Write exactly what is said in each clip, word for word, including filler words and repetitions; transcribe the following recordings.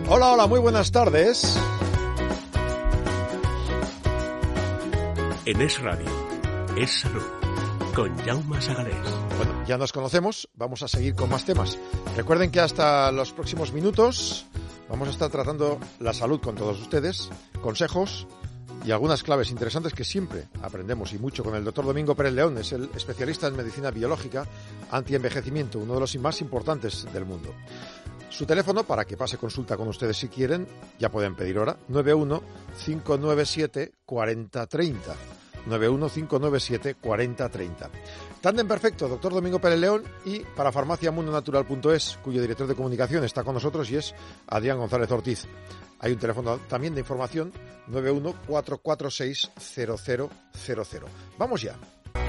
Hola, hola, muy buenas tardes. En Es Radio, Es Salud, con Jaume Sagalés. Bueno, ya nos conocemos, vamos a seguir con más temas. Recuerden que hasta los próximos minutos vamos a estar tratando la salud con todos ustedes, consejos y algunas claves interesantes que siempre aprendemos y mucho con el doctor Domingo Pérez León. Es el especialista en medicina biológica antienvejecimiento, uno de los más importantes del mundo. Su teléfono, para que pase consulta con ustedes si quieren, ya pueden pedir hora, nueve uno cinco nueve siete cuatro cero tres cero. nueve uno cinco nueve siete cuatro cero tres cero. Tándem perfecto, doctor Domingo Pérez León, y para farmacia mundo natural punto es, cuyo director de comunicación está con nosotros y es Adrián González Ortiz. Hay un teléfono también de información, nueve uno cuatro cuatro seis cero cero cero cero. Vamos ya.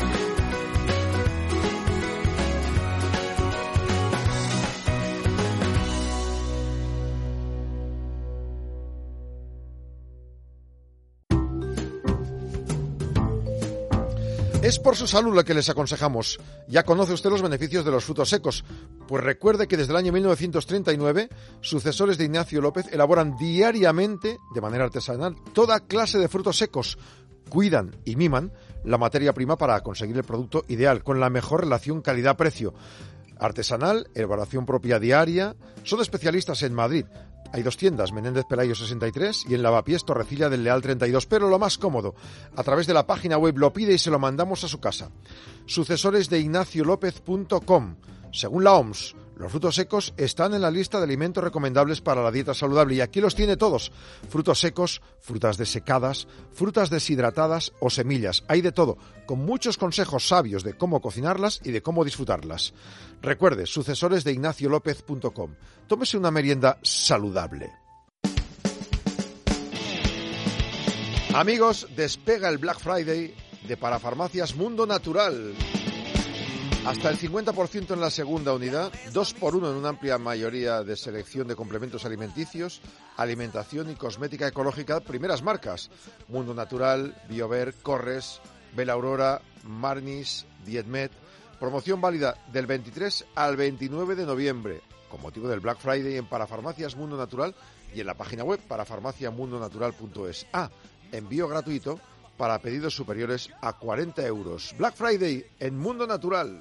Es por su salud lo que les aconsejamos. Ya conoce usted los beneficios de los frutos secos. Pues recuerde que desde el año mil novecientos treinta y nueve, sucesores de Ignacio López elaboran diariamente, de manera artesanal, toda clase de frutos secos. Cuidan y miman la materia prima para conseguir el producto ideal, con la mejor relación calidad-precio. Artesanal, elaboración propia diaria. Son especialistas en Madrid. Hay dos tiendas, Menéndez Pelayo sesenta y tres y en Lavapiés Torrecilla del Leal treinta y dos, pero lo más cómodo, a través de la página web lo pide y se lo mandamos a su casa. Sucesores de ignacio lópez punto com. Según la O M S, los frutos secos están en la lista de alimentos recomendables para la dieta saludable y aquí los tiene todos. Frutos secos, frutas desecadas, frutas deshidratadas o semillas. Hay de todo, con muchos consejos sabios de cómo cocinarlas y de cómo disfrutarlas. Recuerde, sucesores de ignacio lópez punto com. Tómese una merienda saludable. Amigos, despega el Black Friday de Parafarmacias Mundo Natural. Hasta el cincuenta por ciento en la segunda unidad, dos por uno en una amplia mayoría de selección de complementos alimenticios, alimentación y cosmética ecológica, primeras marcas: Mundo Natural, Biover, Corres, Bella Aurora, Marnis, Dietmed. Promoción válida del veintitrés al veintinueve de noviembre, con motivo del Black Friday en Parafarmacias Mundo Natural y en la página web parafarmacia mundo natural punto es. Ah, envío gratuito para pedidos superiores a cuarenta euros. Black Friday en Mundo Natural.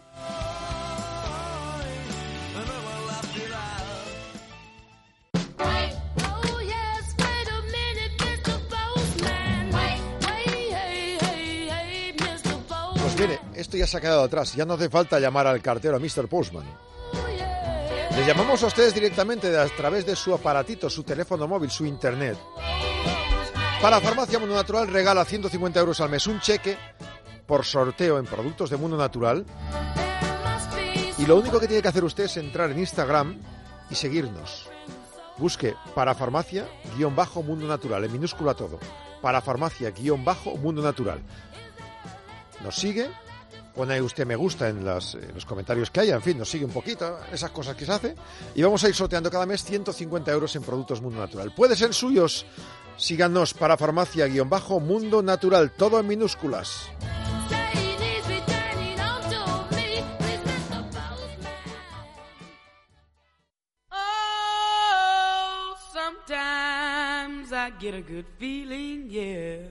Pues mire, esto ya se ha quedado atrás. Ya no hace falta llamar al cartero, a mister Postman. Les llamamos a ustedes directamente a través de su aparatito, su teléfono móvil, su internet. Para Farmacia Mundo Natural regala ciento cincuenta euros al mes, un cheque por sorteo en productos de Mundo Natural. Y lo único que tiene que hacer usted es entrar en Instagram y seguirnos. Busque Para Farmacia guión bajo Mundo Natural, en minúscula todo. Para Farmacia guión bajo Mundo Natural. Nos sigue, pone ahí usted me gusta en, las, en los comentarios que haya, en fin, nos sigue un poquito, esas cosas que se hace. Y vamos a ir sorteando cada mes ciento cincuenta euros en productos Mundo Natural. Puede ser suyos. Síganos para farmacia guión bajo Mundo Natural, todo en minúsculas. Oh, sometimes I get a good feeling, yeah.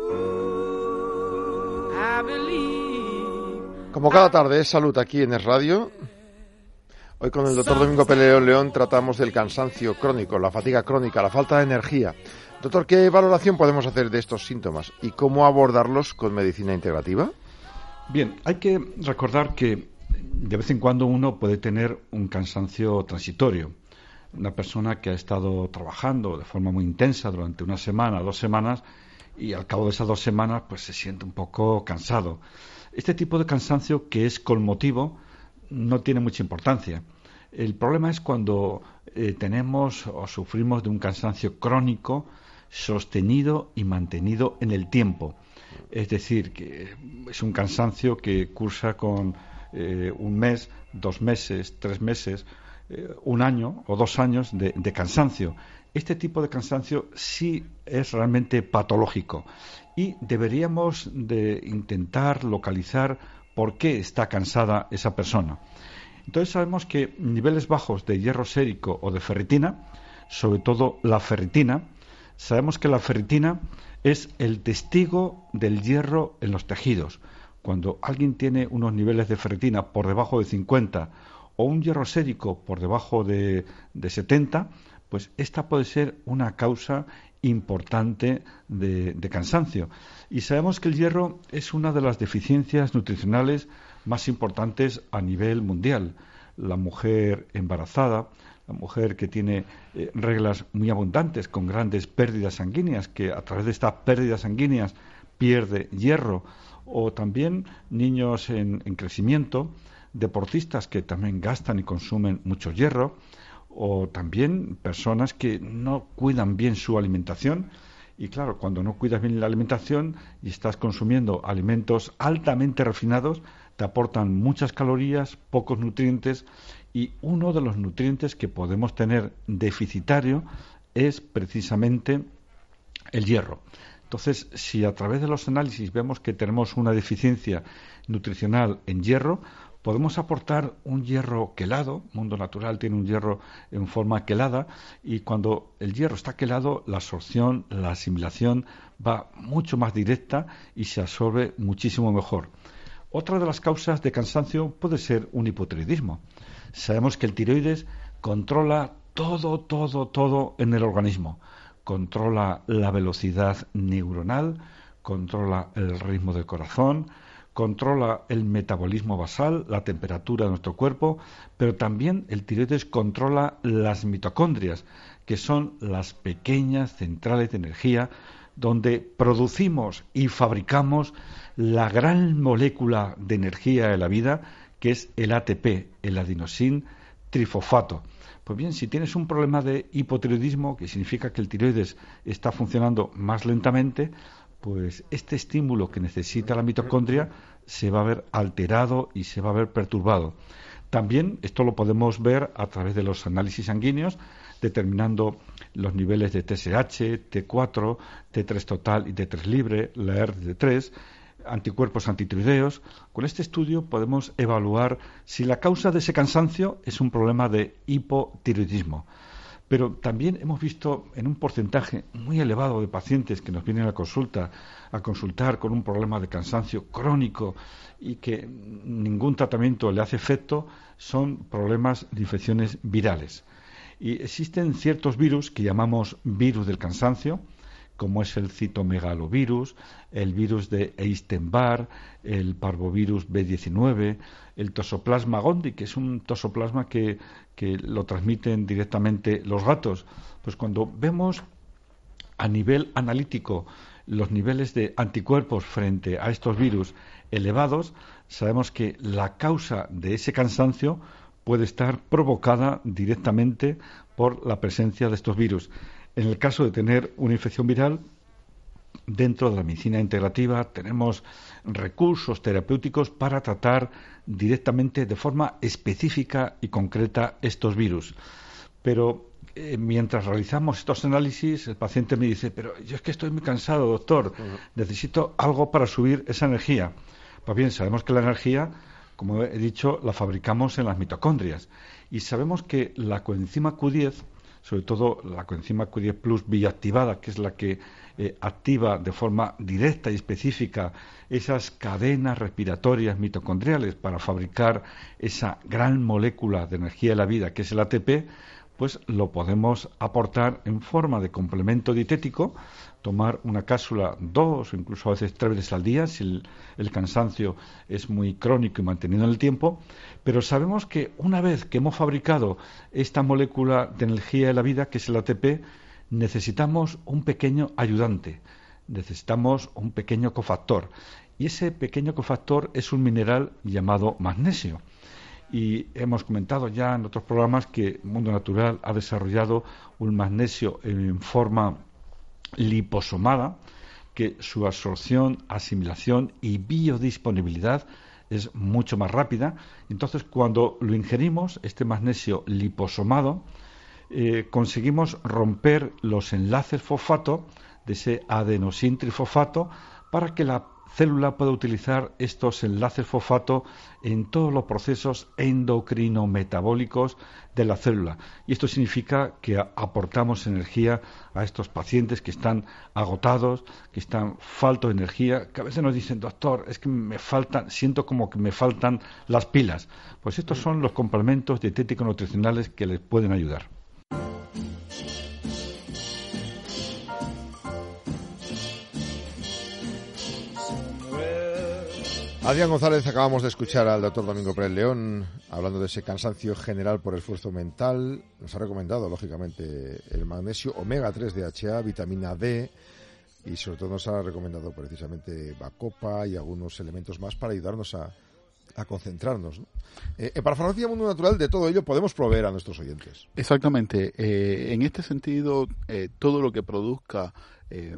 Ooh, I believe. Como cada tarde es salud aquí en Es Radio. Hoy con el doctor Domingo Pérez León tratamos del cansancio crónico, la fatiga crónica, la falta de energía. Doctor, ¿qué valoración podemos hacer de estos síntomas y cómo abordarlos con medicina integrativa? Bien, hay que recordar que de vez en cuando uno puede tener un cansancio transitorio. Una persona que ha estado trabajando de forma muy intensa durante una semana, dos semanas, y al cabo de esas dos semanas pues se siente un poco cansado. Este tipo de cansancio, que es con motivo, no tiene mucha importancia. El problema es cuando eh, tenemos o sufrimos de un cansancio crónico, sostenido y mantenido en el tiempo. Es decir, que es un cansancio que cursa con eh, un mes, dos meses, tres meses, eh, un año o dos años de, de cansancio. Este tipo de cansancio sí es realmente patológico y deberíamos de intentar localizar por qué está cansada esa persona. Entonces sabemos que niveles bajos de hierro sérico o de ferritina sobre todo la ferritina. Sabemos que la ferritina es el testigo del hierro en los tejidos. Cuando alguien tiene unos niveles de ferritina por debajo de cincuenta o un hierro sérico por debajo de, de setenta, pues esta puede ser una causa importante de, de cansancio. Y sabemos que el hierro es una de las deficiencias nutricionales más importantes a nivel mundial. La mujer embarazada, la mujer que tiene eh, reglas muy abundantes con grandes pérdidas sanguíneas, que a través de estas pérdidas sanguíneas pierde hierro, o también niños en, en crecimiento, deportistas que también gastan y consumen mucho hierro, o también personas que no cuidan bien su alimentación. Y claro, cuando no cuidas bien la alimentación y estás consumiendo alimentos altamente refinados, te aportan muchas calorías, pocos nutrientes, y uno de los nutrientes que podemos tener deficitario es precisamente el hierro. Entonces, si a través de los análisis vemos que tenemos una deficiencia nutricional en hierro, podemos aportar un hierro quelado. Mundo Natural tiene un hierro en forma quelada, y cuando el hierro está quelado, la absorción, la asimilación va mucho más directa y se absorbe muchísimo mejor. Otra de las causas de cansancio puede ser un hipotiroidismo. Sabemos que el tiroides controla todo, todo, todo en el organismo. Controla la velocidad neuronal, controla el ritmo del corazón, controla el metabolismo basal, la temperatura de nuestro cuerpo, pero también el tiroides controla las mitocondrias, que son las pequeñas centrales de energía donde producimos y fabricamos la gran molécula de energía de la vida, que es el A T P, el adenosín trifosfato. Pues bien, si tienes un problema de hipotiroidismo, que significa que el tiroides está funcionando más lentamente, pues este estímulo que necesita la mitocondria se va a ver alterado y se va a ver perturbado. También esto lo podemos ver a través de los análisis sanguíneos, determinando los niveles de T S H, T cuatro, T tres total y T tres libre, la R D tres, anticuerpos antitiroideos. Con este estudio podemos evaluar si la causa de ese cansancio es un problema de hipotiroidismo. Pero también hemos visto en un porcentaje muy elevado de pacientes que nos vienen a consulta a consultar con un problema de cansancio crónico y que ningún tratamiento le hace efecto, son problemas de infecciones virales. Y existen ciertos virus que llamamos virus del cansancio, como es el citomegalovirus, el virus de Epstein-Barr, el parvovirus B diecinueve, el toxoplasma gondii, que es un toxoplasma que, que lo transmiten directamente los gatos. Pues cuando vemos a nivel analítico los niveles de anticuerpos frente a estos virus elevados, sabemos que la causa de ese cansancio puede estar provocada directamente por la presencia de estos virus. En el caso de tener una infección viral, dentro de la medicina integrativa tenemos recursos terapéuticos para tratar directamente de forma específica y concreta estos virus. Pero eh, mientras realizamos estos análisis, el paciente me dice, pero yo es que estoy muy cansado, doctor, necesito algo para subir esa energía. Pues bien, sabemos que la energía, como he dicho, la fabricamos en las mitocondrias. Y sabemos que la coenzima Q diez, sobre todo la coenzima Q diez plus bioactivada, que es la que eh, activa de forma directa y específica esas cadenas respiratorias mitocondriales para fabricar esa gran molécula de energía de la vida, que es el A T P, pues lo podemos aportar en forma de complemento dietético, tomar una cápsula dos o incluso a veces tres veces al día si el, el cansancio es muy crónico y mantenido en el tiempo. Pero sabemos que una vez que hemos fabricado esta molécula de energía de la vida, que es el A T P, necesitamos un pequeño ayudante, necesitamos un pequeño cofactor. Y ese pequeño cofactor es un mineral llamado magnesio. Y hemos comentado ya en otros programas que Mundo Natural ha desarrollado un magnesio en forma liposomada, que su absorción, asimilación y biodisponibilidad es mucho más rápida. Entonces, cuando lo ingerimos, este magnesio liposomado, eh, conseguimos romper los enlaces fosfato de ese adenosín trifosfato para que la célula pueda utilizar estos enlaces fosfato en todos los procesos endocrino-metabólicos de la célula. Y esto significa que aportamos energía a estos pacientes que están agotados, que están faltos de energía, que a veces nos dicen, doctor, es que me faltan, siento como que me faltan las pilas. Pues estos son los complementos dietéticos nutricionales que les pueden ayudar. Adrián González, acabamos de escuchar al doctor Domingo Pérez León hablando de ese cansancio general por esfuerzo mental. Nos ha recomendado, lógicamente, el magnesio omega tres D H A, vitamina D, y sobre todo nos ha recomendado precisamente Bacopa y algunos elementos más para ayudarnos a, a concentrarnos, ¿no? Eh, para Farmacia Mundo Natural, de todo ello podemos proveer a nuestros oyentes. Exactamente. Eh, en este sentido, eh, todo lo que produzca Eh,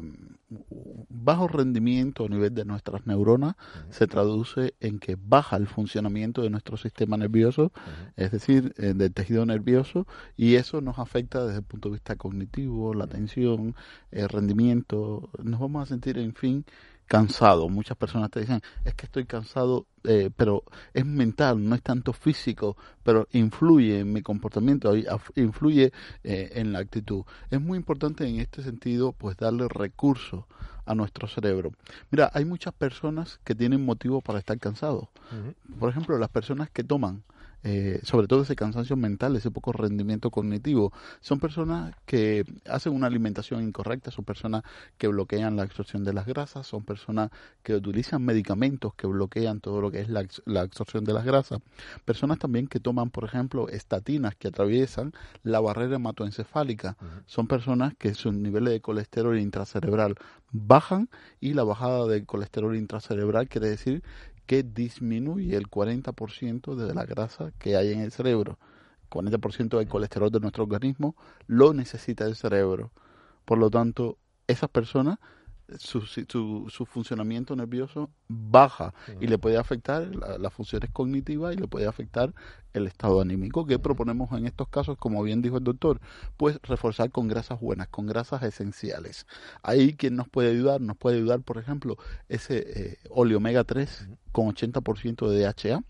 bajo rendimiento a nivel de nuestras neuronas uh-huh. se traduce en que baja el funcionamiento de nuestro sistema nervioso, uh-huh. es decir, eh, del tejido nervioso, y eso nos afecta desde el punto de vista cognitivo, la atención, el rendimiento. Nos vamos a sentir, en fin, cansado. Muchas personas te dicen, es que estoy cansado, eh, pero es mental, no es tanto físico, pero influye en mi comportamiento, influye eh, en la actitud. Es muy importante en este sentido, pues, darle recursos a nuestro cerebro. Mira, hay muchas personas que tienen motivo para estar cansados. Uh-huh. Por ejemplo, las personas que toman Eh, sobre todo ese cansancio mental, ese poco rendimiento cognitivo, son personas que hacen una alimentación incorrecta, son personas que bloquean la absorción de las grasas, son personas que utilizan medicamentos que bloquean todo lo que es la, la absorción de las grasas, personas también que toman, por ejemplo, estatinas que atraviesan la barrera hematoencefálica, uh-huh. son personas que sus niveles de colesterol intracerebral bajan, y la bajada del colesterol intracerebral quiere decir que disminuye el cuarenta por ciento de la grasa que hay en el cerebro. El cuarenta por ciento del colesterol de nuestro organismo lo necesita el cerebro. Por lo tanto, esas personas, su, su, su funcionamiento nervioso baja uh-huh. y le puede afectar la, las funciones cognitivas y le puede afectar el estado anímico. ¿Qué uh-huh. proponemos en estos casos? Como bien dijo el doctor, pues reforzar con grasas buenas, con grasas esenciales. Ahí, ¿quién nos puede ayudar? Nos puede ayudar, por ejemplo, ese eh, óleo omega tres uh-huh. con ochenta por ciento de D H A.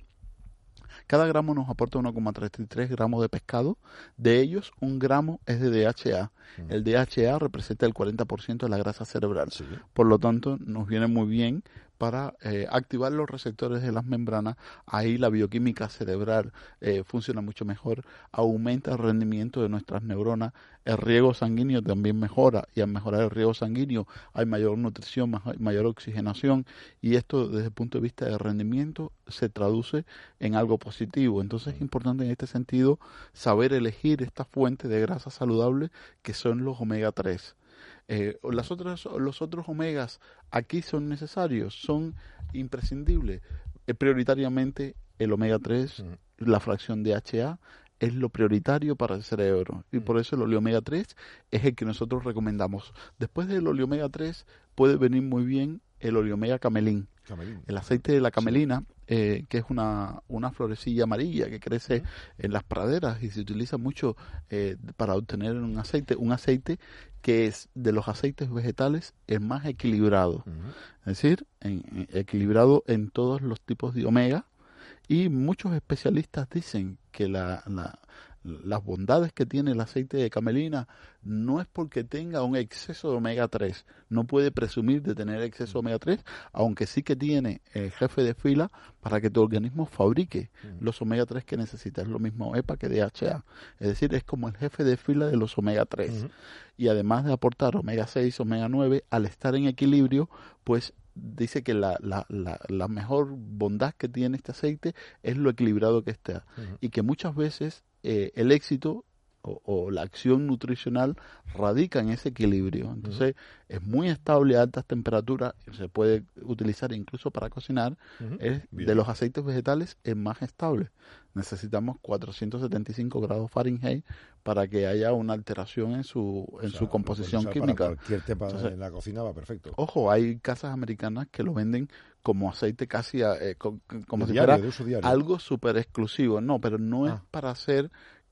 Cada gramo nos aporta uno coma treinta y tres gramos de pescado. De ellos, un gramo es de D H A. Uh-huh. El D H A representa el cuarenta por ciento de la grasa cerebral. Sí. Por lo tanto, nos viene muy bien para eh, activar los receptores de las membranas. Ahí la bioquímica cerebral eh, funciona mucho mejor, aumenta el rendimiento de nuestras neuronas, el riego sanguíneo también mejora, y al mejorar el riego sanguíneo hay mayor nutrición, mayor oxigenación, y esto desde el punto de vista de rendimiento se traduce en algo positivo. Entonces es importante en este sentido saber elegir esta fuente de grasa saludable que son los omega tres. Eh, las otras, los otros omegas aquí son necesarios, son imprescindibles. Eh, prioritariamente el omega tres, uh-huh. la fracción de D H A, es lo prioritario para el cerebro, y uh-huh. por eso el óleo omega tres es el que nosotros recomendamos. Después del óleo omega tres puede venir muy bien el óleo omega camelín. Camelín. El aceite de la camelina, sí. eh, que es una, una florecilla amarilla que crece uh-huh. en las praderas y se utiliza mucho eh, para obtener un aceite, un aceite que es de los aceites vegetales el más equilibrado, uh-huh. es decir, en, en, equilibrado en todos los tipos de omega, y muchos especialistas dicen que la, la las bondades que tiene el aceite de camelina no es porque tenga un exceso de omega tres, no puede presumir de tener exceso de omega tres, aunque sí que tiene el jefe de fila para que tu organismo fabrique uh-huh. los omega tres que necesita. Es lo mismo E P A que D H A, es decir, es como el jefe de fila de los omega tres. Uh-huh. Y además de aportar omega seis, omega nueve, al estar en equilibrio, pues dice que la, la, la, la mejor bondad que tiene este aceite es lo equilibrado que está, uh-huh. y que muchas veces eh, el éxito o, o la acción nutricional radica en ese equilibrio. Entonces uh-huh. es muy estable a altas temperaturas, se puede utilizar incluso para cocinar. Uh-huh. Es Bien. De los aceites vegetales es más estable. Necesitamos cuatrocientos setenta y cinco grados Fahrenheit para que haya una alteración en su en o sea, su composición química. Para cualquier tema Entonces, en la cocina va perfecto. Ojo, hay casas americanas que lo venden como aceite casi eh, como, como si fuera algo súper exclusivo. No, pero no ah. es para hacer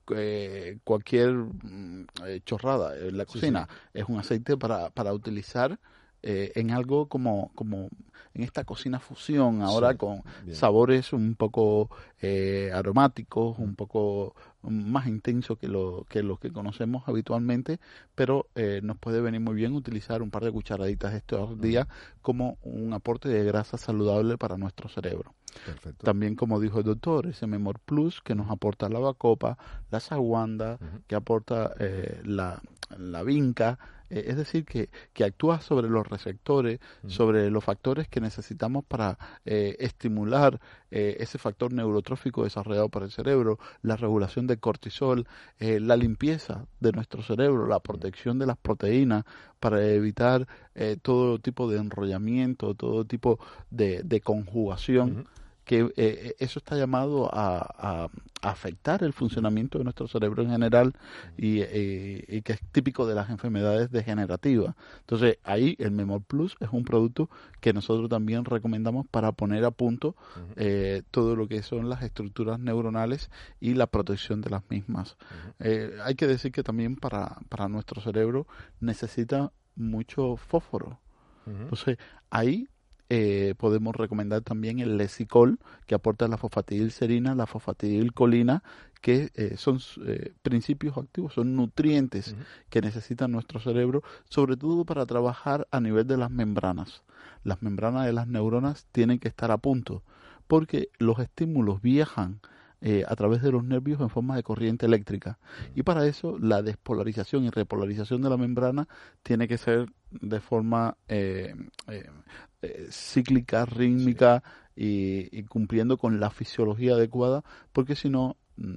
eh, cualquier eh, chorrada en la cocina. Sí, sí. Es un aceite para, para utilizar eh, en algo como, como en esta cocina fusión, ahora Sí, con bien. sabores un poco eh, aromáticos, un poco más intensos que lo que los que conocemos habitualmente, pero eh, nos puede venir muy bien utilizar un par de cucharaditas estos días como un aporte de grasa saludable para nuestro cerebro. Perfecto. También, como dijo el doctor, ese Memor Plus que nos aporta la bacopa, la saguanda, Ujú. que aporta eh, la, la vinca, eh, es decir, que, que actúa sobre los receptores, Ujú. sobre los factores que necesitamos para eh, estimular eh, ese factor neurotrófico desarrollado por el cerebro, la regulación del cortisol, eh, la limpieza de nuestro cerebro, la protección de las proteínas para evitar eh, todo tipo de enrollamiento, todo tipo de, de conjugación. Ujú. Que eh, eso está llamado a, a, a afectar el funcionamiento de nuestro cerebro en general y, eh, y que es típico de las enfermedades degenerativas. Entonces, ahí el Memor Plus es un producto que nosotros también recomendamos para poner a punto Ujú. eh, todo lo que son las estructuras neuronales y la protección de las mismas. Ujú. Eh, hay que decir que también para, para nuestro cerebro necesita mucho fósforo. Ujú. Entonces, ahí eh, podemos recomendar también el Lesicol, que aporta la fosfatidilcerina, la fosfatidilcolina, que eh, son eh, principios activos, son nutrientes Ujú. que necesita nuestro cerebro, sobre todo para trabajar a nivel de las membranas. Las membranas de las neuronas tienen que estar a punto, porque los estímulos viajan eh, a través de los nervios en forma de corriente eléctrica. Y para eso la despolarización y repolarización de la membrana tiene que ser de forma eh, eh, eh, cíclica, rítmica y, y cumpliendo con la fisiología adecuada, porque si no,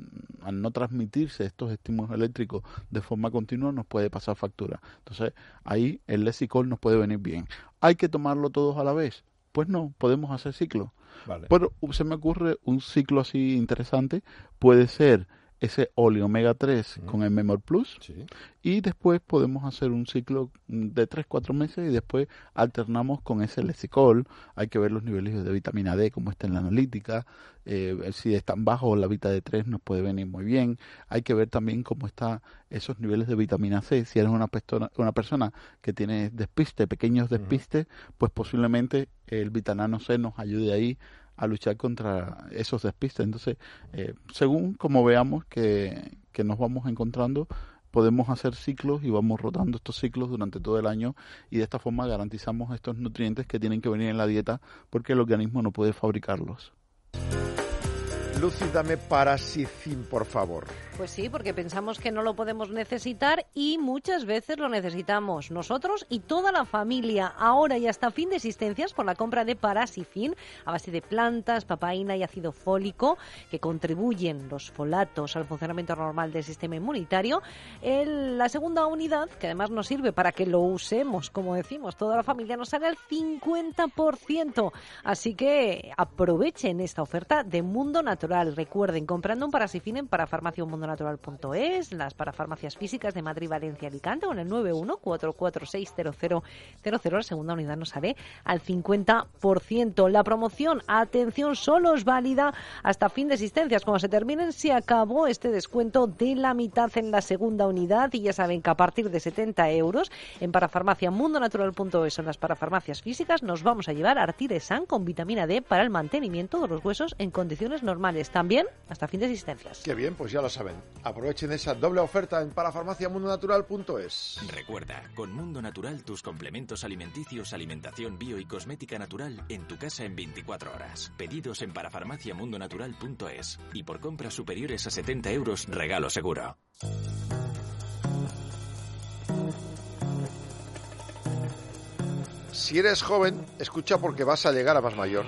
al no transmitirse estos estímulos eléctricos de forma continua, nos puede pasar factura. Entonces, ahí el Lesicol nos puede venir bien. ¿Hay que tomarlo todos a la vez? Pues no, podemos hacer ciclos. Vale. Pero se me ocurre un ciclo así interesante, puede ser ese Oli Omega tres Ujú. con el Memor Plus, Sí. y después podemos hacer un ciclo de tres cuatro meses y después alternamos con ese Lesicol. Hay que ver los niveles de vitamina D, cómo está en la analítica, eh, si están bajos la Vita D tres nos puede venir muy bien. Hay que ver también cómo están esos niveles de vitamina C. Si eres una persona, una persona que tiene despiste, pequeños despistes, pues posiblemente el Vitanano C nos ayude ahí a luchar contra esos despistes. Entonces, eh, según como veamos que, que nos vamos encontrando, podemos hacer ciclos y vamos rotando estos ciclos durante todo el año, y de esta forma garantizamos estos nutrientes que tienen que venir en la dieta porque el organismo no puede fabricarlos. Lucy, dame Parasicin, por favor. Pues sí, porque pensamos que no lo podemos necesitar y muchas veces lo necesitamos nosotros y toda la familia. Ahora y hasta fin de existencias por la compra de Parasicin a base de plantas, papaína y ácido fólico, que contribuyen los folatos al funcionamiento normal del sistema inmunitario. El, la segunda unidad, que además nos sirve para que lo usemos, como decimos, toda la familia, nos sale al cincuenta por ciento. Así que aprovechen esta oferta de Mundo Natural. Recuerden, comprando un Parasicin en parafarmacia o mundo natural punto es, las parafarmacias físicas de Madrid, Valencia, Alicante, o en el nueve uno cuatro cuatro seis cero cero cero cero, la segunda unidad nos sale al cincuenta por ciento. La promoción, atención, solo es válida hasta fin de existencias. Cuando se terminen, se acabó este descuento de la mitad en la segunda unidad, y ya saben que a partir de setenta euros en parafarmacia mundo natural punto es o en las parafarmacias físicas nos vamos a llevar Artiresan con vitamina D para el mantenimiento de los huesos en condiciones normales, también hasta fin de existencias. Qué bien, pues ya lo saben. Aprovechen esa doble oferta en parafarmacia mundo natural punto es. Recuerda, con Mundo Natural tus complementos alimenticios, alimentación bio y cosmética natural en tu casa en veinticuatro horas. Pedidos en parafarmacia mundo natural punto es y por compras superiores a setenta euros regalo seguro. Si eres joven, escucha porque vas a llegar a más mayor.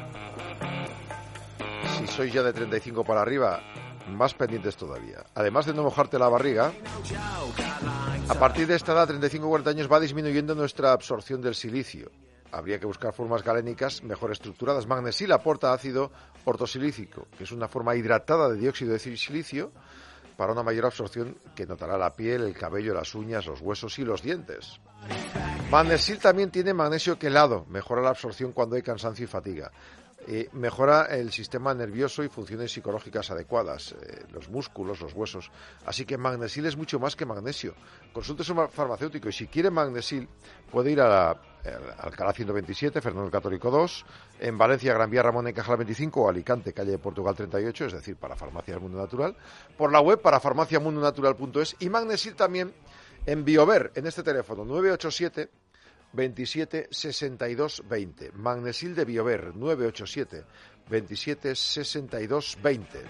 Si sois ya de treinta y cinco para arriba, más pendientes todavía. Además de no mojarte la barriga, a partir de esta edad, treinta y cinco a cuarenta años, va disminuyendo nuestra absorción del silicio. Habría que buscar formas galénicas mejor estructuradas. Magnesil aporta ácido ortosilícico, que es una forma hidratada de dióxido de silicio para una mayor absorción que notará la piel, el cabello, las uñas, los huesos y los dientes. Magnesil también tiene magnesio quelado, mejora la absorción cuando hay cansancio y fatiga. Eh, mejora el sistema nervioso y funciones psicológicas adecuadas, eh, los músculos, los huesos. Así que Magnesil es mucho más que magnesio. Consulte a su farmacéutico y si quiere Magnesil puede ir a la, a Alcalá ciento veintisiete, Fernando el Católico dos, en Valencia, Gran Vía, Ramón en Cajal veinticinco o Alicante, calle de Portugal treinta y ocho, es decir, para Farmacia del Mundo Natural, por la web para farmacia mundo natural punto es y Magnesil también en Biover, en este teléfono nueve ocho siete veintisiete sesenta y dos veinte. Magnesil de Biover nueve ocho siete veintisiete sesenta y dos veinte.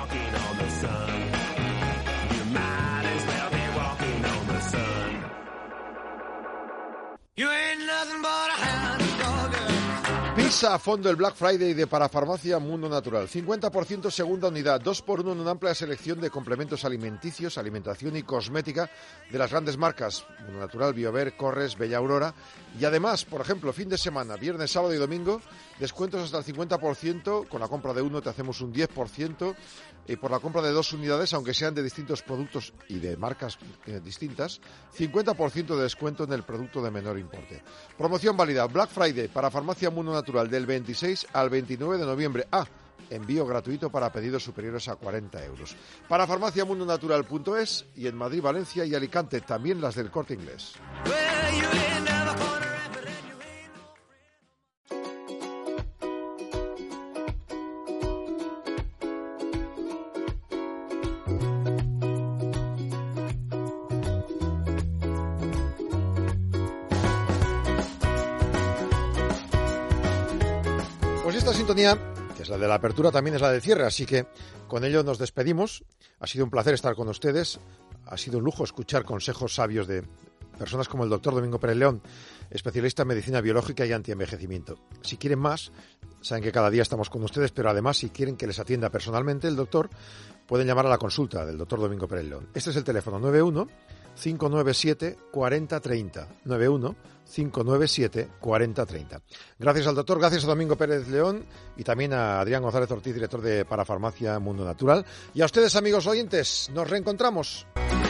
Pisa a fondo el Black Friday de Parafarmacia Mundo Natural. cincuenta por ciento segunda unidad, dos por uno en una amplia selección de complementos alimenticios, alimentación y cosmética de las grandes marcas Mundo Natural, Biover, Corres, Bella Aurora. Y además, por ejemplo, fin de semana, viernes, sábado y domingo, descuentos hasta el cincuenta por ciento. Con la compra de uno te hacemos un diez por ciento. Y por la compra de dos unidades, aunque sean de distintos productos y de marcas eh, distintas, cincuenta por ciento de descuento en el producto de menor importe. Promoción válida Black Friday para Farmacia Mundo Natural del veintiséis al veintinueve de noviembre. Ah, envío gratuito para pedidos superiores a cuarenta euros. Para farmacia mundo natural punto es y en Madrid, Valencia y Alicante, también las del Corte Inglés. Pues esta sintonía, que es la de la apertura, también es la del cierre, así que con ello nos despedimos. Ha sido un placer estar con ustedes, ha sido un lujo escuchar consejos sabios de personas como el doctor Domingo Pérez León, especialista en medicina biológica y antienvejecimiento. Si quieren más, saben que cada día estamos con ustedes, pero además si quieren que les atienda personalmente el doctor, pueden llamar a la consulta del doctor Domingo Pérez León. Este es el teléfono nueve uno cinco nueve siete cuatro cero tres cero, nueve uno cinco nueve siete cuatro cero tres cero. Gracias al doctor, gracias a Domingo Pérez León y también a Adrián González Ortiz, director de Parafarmacia Mundo Natural. Y a ustedes, amigos oyentes, nos reencontramos.